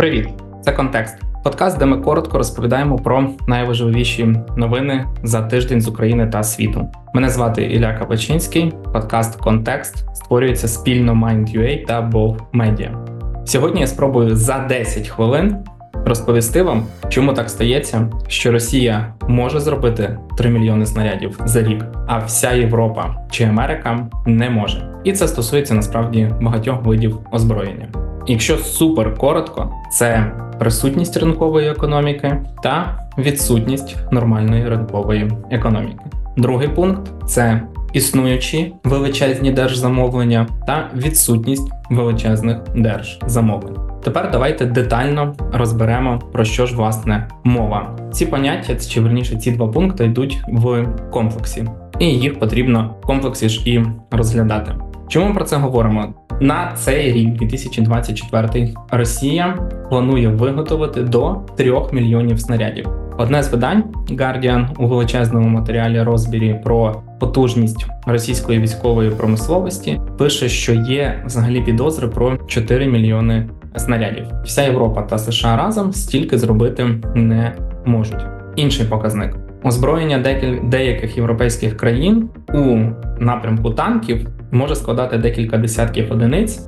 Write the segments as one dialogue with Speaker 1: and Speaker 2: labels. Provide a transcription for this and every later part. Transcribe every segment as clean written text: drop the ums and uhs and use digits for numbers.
Speaker 1: Привіт! Це «Контекст» – подкаст, де ми коротко розповідаємо про найважливіші новини за тиждень з України та світу. Мене звати Ілля Капачинський, подкаст «Контекст» створюється спільно Mind.ua та Bow Media. Сьогодні я спробую за 10 хвилин розповісти вам, чому так стається, що Росія може зробити 3 мільйони снарядів за рік, а вся Європа чи Америка не може. І це стосується насправді багатьох видів озброєння. Якщо супер коротко, це присутність ринкової економіки та відсутність нормальної ринкової економіки. Другий пункт – це існуючі величезні держзамовлення та відсутність величезних держзамовлень. Тепер давайте детально розберемо, про що ж власне мова. Ці поняття, чи верніше ці два пункти йдуть в комплексі, і їх потрібно в комплексі ж і розглядати. Чому ми про це говоримо? На цей рік, 2024, Росія планує виготовити до 3 мільйонів снарядів. Одне з видань, Guardian, у величезному матеріалі розбірі про потужність російської військової промисловості, пише, що є взагалі підозри про 4 мільйони снарядів. Вся Європа та США разом стільки зробити не можуть. Інший показник. Озброєння деяких європейських країн у напрямку танків може складати декілька десятків одиниць,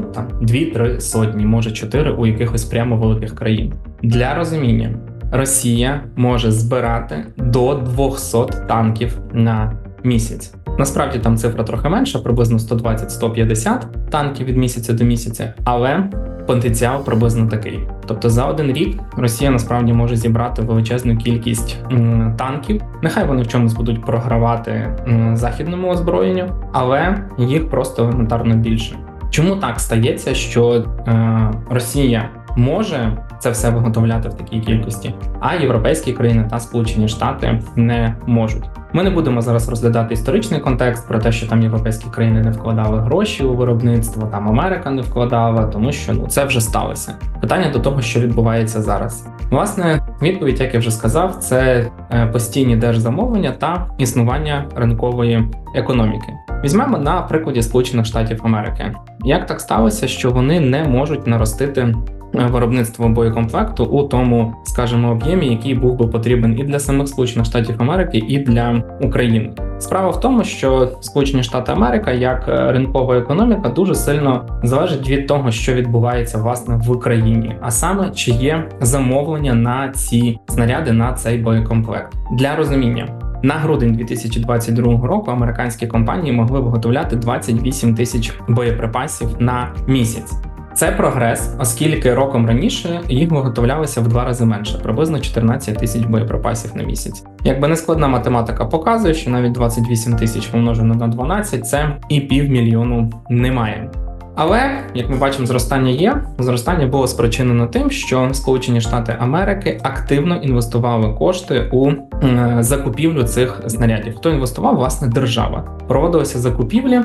Speaker 1: 2-3 сотні, може 4 у якихось прямо великих країн. Для розуміння, Росія може збирати до 200 танків на місяць. Насправді там цифра трохи менша, приблизно 120-150 танків від місяця до місяця, але потенціал приблизно такий. Тобто за один рік Росія насправді може зібрати величезну кількість танків. Нехай вони в чомусь будуть програвати західному озброєнню, але їх просто елементарно більше. Чому так стається, що Росія може це все виготовляти в такій кількості, а європейські країни та Сполучені Штати не можуть? Ми не будемо зараз розглядати історичний контекст про те, що там європейські країни не вкладали гроші у виробництво, там Америка не вкладала, тому що це вже сталося. Питання до того, що відбувається зараз. Власне, відповідь, як я вже сказав, це постійні держзамовлення та існування ринкової економіки. Візьмемо на прикладі Сполучених Штатів Америки. Як так сталося, що вони не можуть наростити виробництво боєкомплекту у тому, скажімо, об'ємі, який був би потрібен і для самих Сполучених Штатів Америки, і для України? Справа в тому, що Сполучені Штати Америки, як ринкова економіка, дуже сильно залежить від того, що відбувається, власне, в Україні, а саме, чи є замовлення на ці снаряди, на цей боєкомплект. Для розуміння, на грудень 2022 року американські компанії могли виготовляти 28 тисяч боєприпасів на місяць. Це прогрес, оскільки роком раніше їх виготовлялося в 2 рази менше, приблизно 14 тисяч боєприпасів на місяць. Якби нескладна математика показує, що навіть 28 тисяч помножено на 12 – це і 500 000 немає. Але, як ми бачимо, зростання є. Зростання було спричинено тим, що Сполучені Штати Америки активно інвестували кошти у закупівлю цих снарядів. Хто інвестував? Власне, держава. Проводилися закупівлі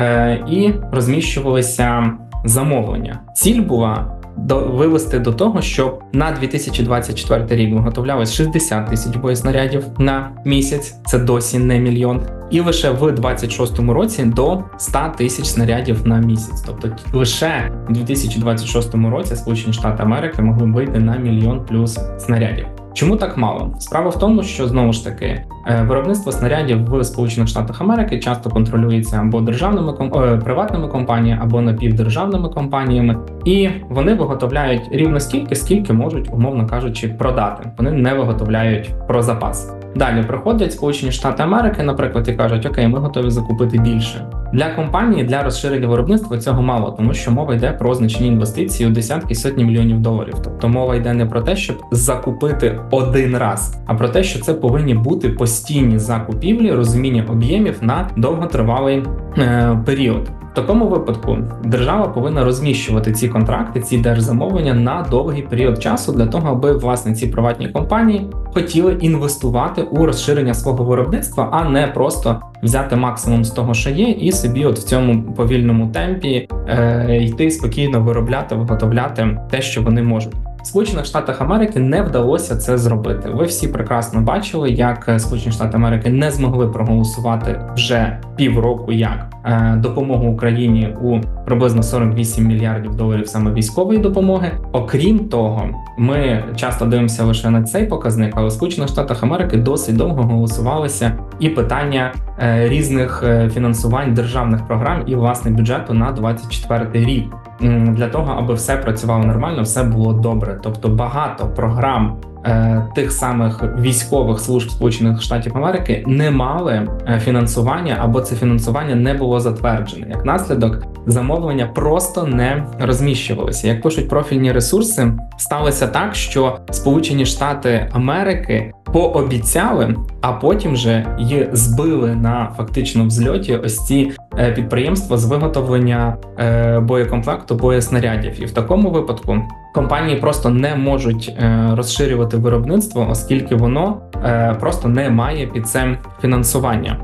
Speaker 1: і розміщувалися замовлення. Ціль була вивести до того, щоб на 2024 рік виготовлялось 60 тисяч боєснарядів на місяць, це досі не мільйон, і лише в 2026 році до 100 тисяч снарядів на місяць. Тобто лише в 2026 році Сполучені Штати Америки могли вийти на 1 мільйон плюс снарядів. Чому так мало? Справа в тому, що, знову ж таки, виробництво снарядів в Сполучених Штатах Америки часто контролюється або приватними компаніями, або напівдержавними компаніями, і вони виготовляють рівно скільки можуть, умовно кажучи, продати. Вони не виготовляють про запас. Далі приходять Сполучені Штати Америки, наприклад, і кажуть, окей, ми готові закупити більше. Для компанії, для розширення виробництва цього мало, тому що мова йде про значні інвестиції у десятки, сотні мільйонів доларів. Тобто мова йде не про те, щоб закупити один раз, а про те, що це повинні бути постійні закупівлі, розуміння об'ємів на довготривалий період. В такому випадку держава повинна розміщувати ці контракти, ці держзамовлення на довгий період часу для того, аби, власне, ці приватні компанії хотіли інвестувати у розширення свого виробництва, а не просто взяти максимум з того, що є, і собі в цьому повільному темпі йти спокійно виробляти, виготовляти те, що вони можуть. В Сполучених Штатах Америки не вдалося це зробити. Ви всі прекрасно бачили, як Сполучені Штати Америки не змогли проголосувати вже півроку як допомогу Україні у приблизно 48 мільярдів доларів саме військової допомоги. Окрім того, ми часто дивимося лише на цей показник, але в Сполучених Штатах Америки досить довго голосувалися і питання різних фінансувань державних програм і власне бюджету на 24 рік. Для того, аби все працювало нормально, все було добре. Тобто багато програм тих самих військових служб Сполучених Штатів Америки не мали фінансування, або це фінансування не було затверджене. Як наслідок, замовлення просто не розміщувалися. Як пишуть профільні ресурси, сталося так, що Сполучені Штати Америки пообіцяли, а потім же її збили на фактично взльоті ось ці підприємства з виготовлення боєкомплекту, боєснарядів. І в такому випадку компанії просто не можуть розширювати виробництво, оскільки воно просто не має під це фінансування.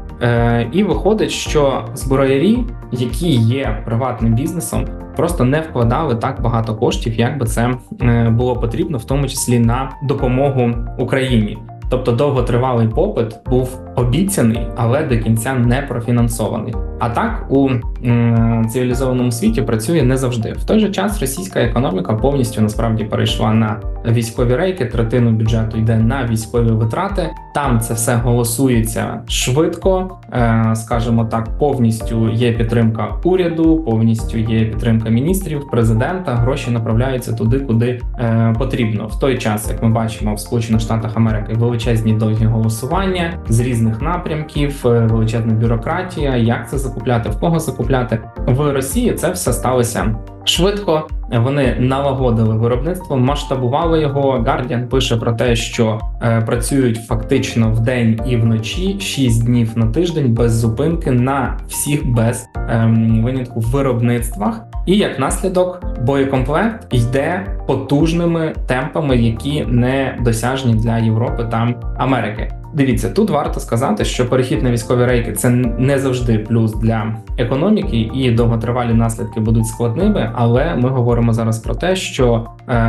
Speaker 1: І виходить, що зброярі, які є приватним бізнесом, просто не вкладали так багато коштів, як би це було потрібно, в тому числі на допомогу Україні. Тобто довготривалий попит був обіцяний, але до кінця не профінансований. А так у цивілізованому світі працює не завжди. В той же час російська економіка повністю насправді перейшла на військові рейки, третину бюджету йде на військові витрати. Там це все голосується швидко, скажімо так, повністю є підтримка уряду, повністю є підтримка міністрів, президента, гроші направляються туди, куди потрібно. В той час, як ми бачимо в Сполучених Штатах Америки, величезні довгі голосування з різних напрямків, величезна бюрократія, як це закупляти, в кого закупляти. В Росії це все сталося швидко. Вони налагодили виробництво, масштабували його. Guardian пише про те, що працюють фактично вдень і вночі 6 днів на тиждень без зупинки на всіх без винятку виробництвах. І як наслідок боєкомплект йде потужними темпами, які не досяжні для Європи та Америки. Дивіться, тут варто сказати, що перехід на військові рейки – це не завжди плюс для економіки, і довготривалі наслідки будуть складними, але ми говоримо зараз про те, що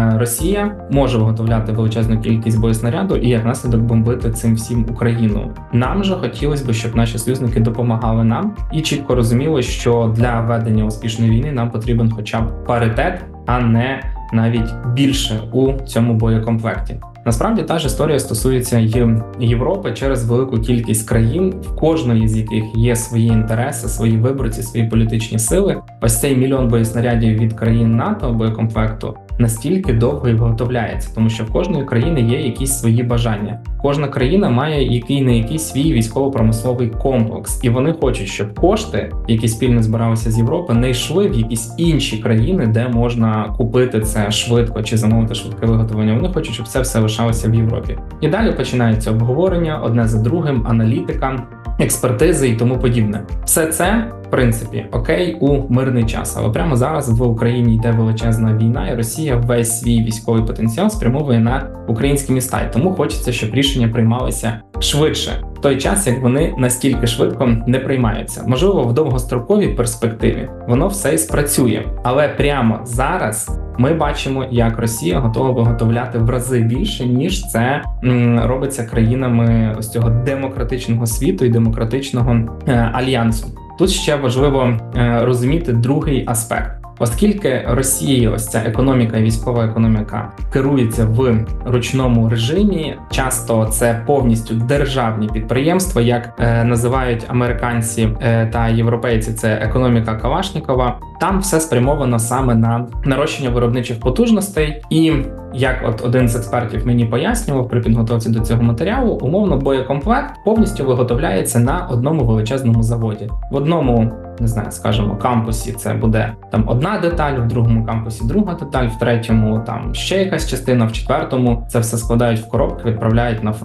Speaker 1: Росія може виготовляти величезну кількість боєснаряду і як наслідок бомбити цим всім Україну. Нам же хотілося б, щоб наші союзники допомагали нам і чітко розуміли, що для ведення успішної війни нам потрібен хоча б паритет, а не навіть більше у цьому боєкомплекті. Насправді та ж історія стосується й Європи через велику кількість країн, в кожної з яких є свої інтереси, свої виборці, свої політичні сили. Ось цей мільйон боєснарядів від країн НАТО боєкомплекту настільки довго і виготовляється, тому що в кожної країни є якісь свої бажання. Кожна країна має який свій військово-промисловий комплекс, і вони хочуть, щоб кошти, які спільно збиралися з Європи, не йшли в якісь інші країни, де можна купити це швидко чи замовити швидке виготовлення. Вони хочуть, щоб це все лишалося в Європі. І далі починається обговорення одне за другим, аналітика, експертизи і тому подібне. Все це, в принципі, окей у мирний час, але прямо зараз в Україні йде величезна війна, і Росія весь свій військовий потенціал спрямовує на українські міста, і тому хочеться, щоб рішення приймалися швидше, в той час, як вони настільки швидко не приймаються. Можливо, в довгостроковій перспективі воно все і спрацює, але прямо зараз ми бачимо, як Росія готова виготовляти в рази більше, ніж це робиться країнами ось цього демократичного світу і демократичного альянсу. Тут ще важливо розуміти другий аспект. Оскільки Росії ось ця економіка і військова економіка керується в ручному режимі, часто це повністю державні підприємства, як називають американці та європейці, це економіка Калашнікова. Там все спрямовано саме на нарощення виробничих потужностей. І як от один з експертів мені пояснював при підготовці до цього матеріалу, умовно боєкомплект повністю виготовляється на одному величезному заводі. В одному, не знаю, скажімо, кампусі це буде там одна деталь, в другому кампусі друга деталь, в третьому там ще якась частина, в четвертому це все складають в коробки, відправляють на фронт.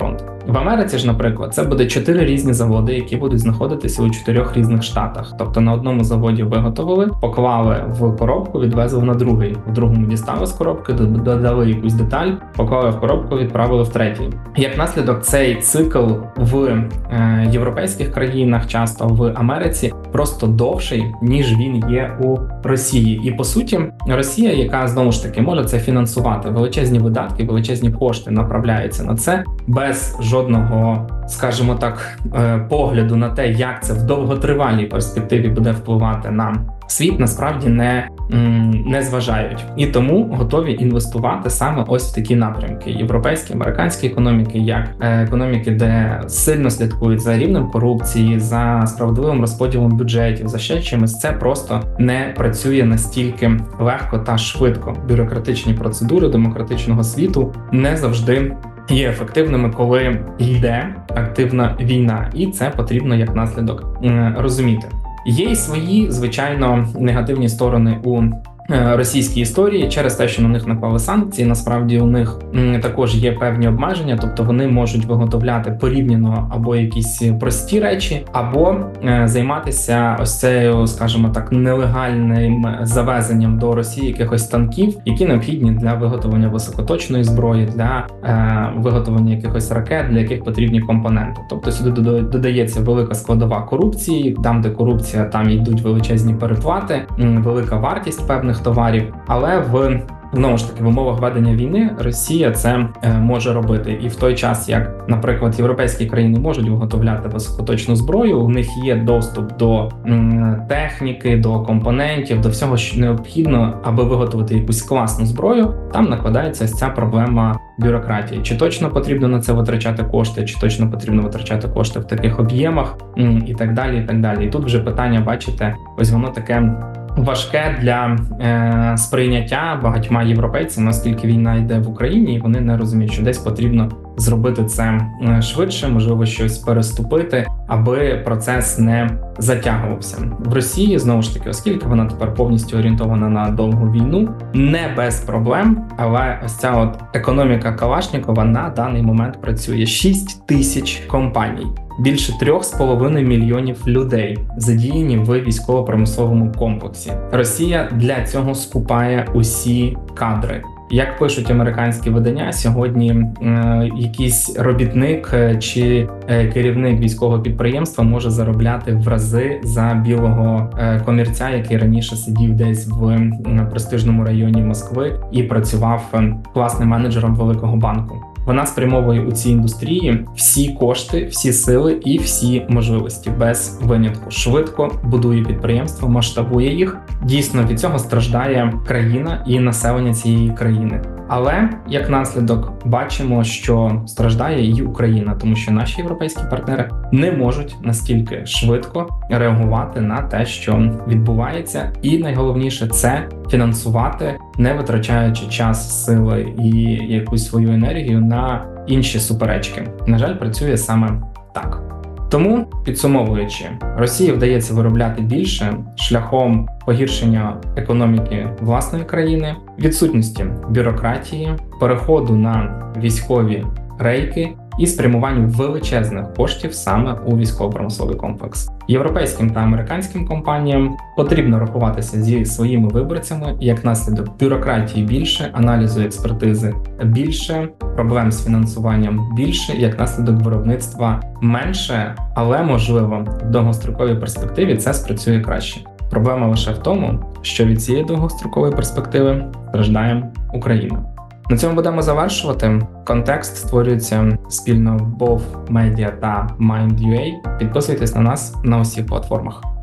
Speaker 1: В Америці ж, наприклад, це буде 4 різні заводи, які будуть знаходитися у 4 різних штатах. Тобто на одному заводі виготовили, поклали в коробку, відвезли на другий. В другому дістали з коробки, додали якусь деталь, поклали в коробку, відправили в третій. Як наслідок, цей цикл в європейських країнах, часто в Америці, просто довший, ніж він є у Росії. І по суті, Росія, яка знову ж таки може це фінансувати, величезні видатки, величезні кошти направляються на це без жодного, скажімо так, погляду на те, як це в довготривалій перспективі буде впливати на світ, насправді не зважають. І тому готові інвестувати саме ось в такі напрямки. Європейські, американські економіки, як економіки, де сильно слідкують за рівнем корупції, за справедливим розподілом бюджетів, за ще чимось, це просто не працює настільки легко та швидко. Бюрократичні процедури демократичного світу не завжди є ефективними, коли йде активна війна, і це потрібно як наслідок розуміти. Є й свої, звичайно, негативні сторони у російській історії через те, що на них наклали санкції. Насправді у них також є певні обмеження, тобто вони можуть виготовляти порівняно або якісь прості речі, або займатися ось цією, скажімо так, нелегальним завезенням до Росії якихось танків, які необхідні для виготовлення високоточної зброї, для виготовлення якихось ракет, для яких потрібні компоненти. Тобто сюди додається велика складова корупції, там, де корупція, там йдуть величезні переплати, велика вартість певних товарів, але знову ж таки, в умовах ведення війни Росія це може робити. І в той час, як, наприклад, європейські країни можуть виготовляти високоточну зброю, у них є доступ до техніки, до компонентів, до всього, що необхідно, аби виготовити якусь класну зброю, там накладається ось ця проблема бюрократії. Чи точно потрібно на це витрачати кошти, чи точно потрібно витрачати кошти в таких об'ємах, і так далі, і так далі. І тут вже питання, бачите, ось воно таке важке для сприйняття багатьма європейцями, оскільки війна йде в Україні, і вони не розуміють, що десь потрібно зробити це швидше, можливо, щось переступити, аби процес не затягувався. В Росії, знову ж таки, оскільки вона тепер повністю орієнтована на довгу війну, не без проблем, але ось ця от економіка Калашнікова на даний момент працює. 6 тисяч компаній. Більше 3,5 мільйонів людей задіяні в військово-промисловому комплексі. Росія для цього скупає усі кадри. Як пишуть американські видання, сьогодні якийсь робітник чи керівник військового підприємства може заробляти в рази за білого комірця, який раніше сидів десь в престижному районі Москви і працював класним менеджером великого банку. Вона спрямовує у цій індустрії всі кошти, всі сили і всі можливості без винятку. Швидко будує підприємства, масштабує їх. Дійсно, від цього страждає країна і населення цієї країни. Але, як наслідок, бачимо, що страждає і Україна, тому що наші європейські партнери не можуть настільки швидко реагувати на те, що відбувається. І найголовніше – це фінансувати, не витрачаючи час, сили і якусь свою енергію на інші суперечки. На жаль, працює саме так. Тому, підсумовуючи, Росії вдається виробляти більше шляхом погіршення економіки власної країни, відсутності бюрократії, переходу на військові рейки і спрямуванню величезних коштів саме у військово-промисловий комплекс. Європейським та американським компаніям потрібно рахуватися зі своїми виборцями, як наслідок бюрократії більше, аналізу експертизи більше, проблем з фінансуванням більше, як наслідок виробництва менше, але, можливо, в довгостроковій перспективі це спрацює краще. Проблема лише в тому, що від цієї довгострокової перспективи страждає Україна. На цьому будемо завершувати. Контекст створюється спільно Both Media та Mind.ua. Підписуйтесь на нас на усіх платформах.